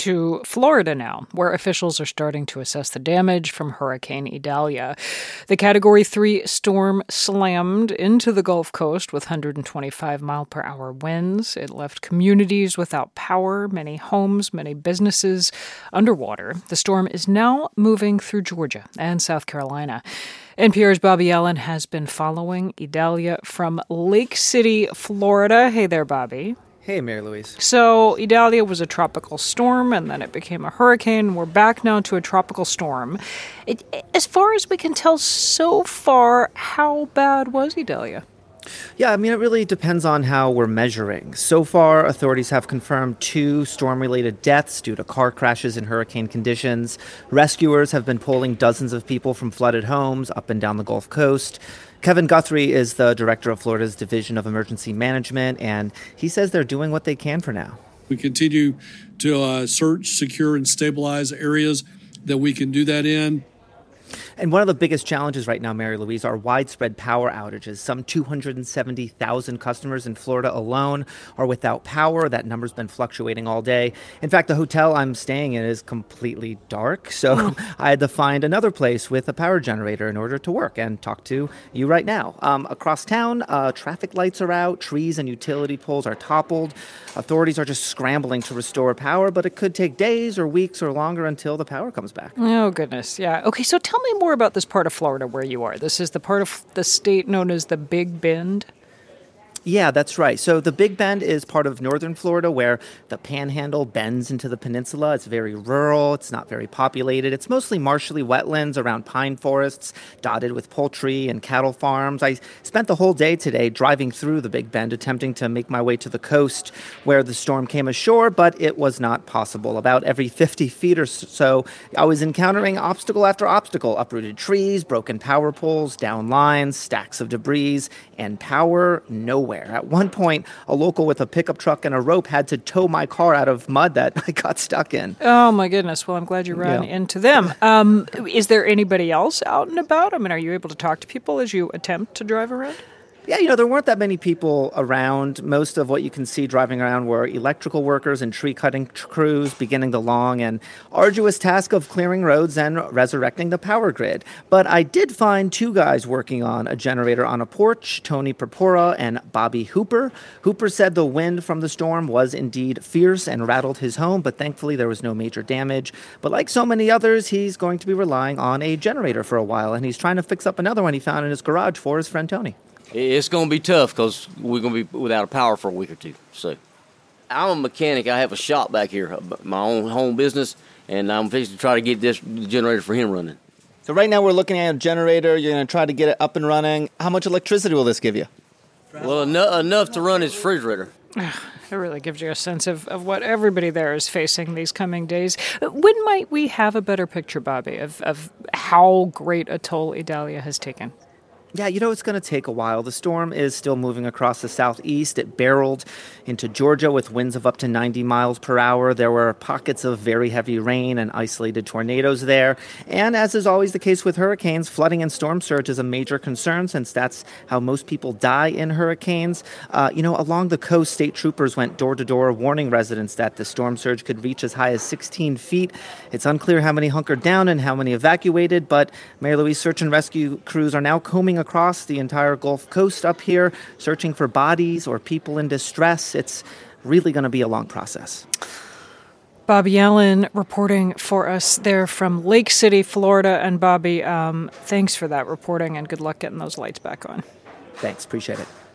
to Florida now, where officials are starting to assess the damage from Hurricane Idalia. The Category 3 storm slammed into the Gulf Coast with 125-mile-per-hour winds. It left communities without power, many homes, many businesses underwater. The storm is now moving through Georgia and South Carolina. NPR's Bobby Allen has been following Idalia from Lake City, Florida. Hey there, Bobby. Hey, Mary Louise. So Idalia was a tropical storm, and then it became a hurricane. We're back now to a tropical storm. As far as we can tell so far, how bad was Idalia? Yeah, I mean, it really depends on how we're measuring. So far, authorities have confirmed 2 storm-related deaths due to car crashes in hurricane conditions. Rescuers have been pulling dozens of people from flooded homes up and down the Gulf Coast. Kevin Guthrie is the director of Florida's Division of Emergency Management, and he says they're doing what they can for now. We continue to search, secure, and stabilize areas that we can do that in. And one of the biggest challenges right now, Mary Louise, are widespread power outages. Some 270,000 customers in Florida alone are without power. That number's been fluctuating all day. In fact, the hotel I'm staying in is completely dark, so I had to find another place with a power generator in order to work and talk to you right now. Across town, traffic lights are out, trees and utility poles are toppled. Authorities are just scrambling to restore power, but it could take days or weeks or longer until the power comes back. Oh, goodness, yeah. Okay, so tell me more about this part of Florida where you are. This is the part of the state known as the Big Bend. Yeah, that's right. So the Big Bend is part of northern Florida where the Panhandle bends into the peninsula. It's very rural. It's not very populated. It's mostly marshy wetlands around pine forests, dotted with poultry and cattle farms. I spent the whole day today driving through the Big Bend, attempting to make my way to the coast where the storm came ashore, but it was not possible. About every 50 feet or so, I was encountering obstacle after obstacle: uprooted trees, broken power poles, down lines, stacks of debris, and power nowhere. At one point, a local with a pickup truck and a rope had to tow my car out of mud that I got stuck in. Oh, my goodness. Well, I'm glad you ran into them. Is there anybody else out and about? I mean, are you able to talk to people as you attempt to drive around? Yeah, there weren't that many people around. Most of what you can see driving around were electrical workers and tree-cutting crews beginning the long and arduous task of clearing roads and resurrecting the power grid. But I did find 2 guys working on a generator on a porch, Tony Purpura and Bobby Hooper. Hooper said the wind from the storm was indeed fierce and rattled his home, but thankfully there was no major damage. But like so many others, he's going to be relying on a generator for a while, and he's trying to fix up another one he found in his garage for his friend Tony. It's going to be tough because we're going to be without power for a week or two. So I'm a mechanic. I have a shop back here, my own home business, and I'm fixing to try to get this generator for him running. So right now we're looking at a generator. You're going to try to get it up and running. How much electricity will this give you? Well, enough to run his refrigerator. It really gives you a sense of what everybody there is facing these coming days. When might we have a better picture, Bobby, of how great a toll Idalia has taken? Yeah, it's going to take a while. The storm is still moving across the southeast. It barreled into Georgia with winds of up to 90 miles per hour. There were pockets of very heavy rain and isolated tornadoes there. And as is always the case with hurricanes, flooding and storm surge is a major concern since that's how most people die in hurricanes. Along the coast, state troopers went door to door warning residents that the storm surge could reach as high as 16 feet. It's unclear how many hunkered down and how many evacuated, but Mary Louise, search and rescue crews are now combing across the entire Gulf Coast up here, searching for bodies or people in distress. It's really going to be a long process. Bobby Allen reporting for us there from Lake City, Florida. And Bobby, thanks for that reporting and good luck getting those lights back on. Thanks. Appreciate it.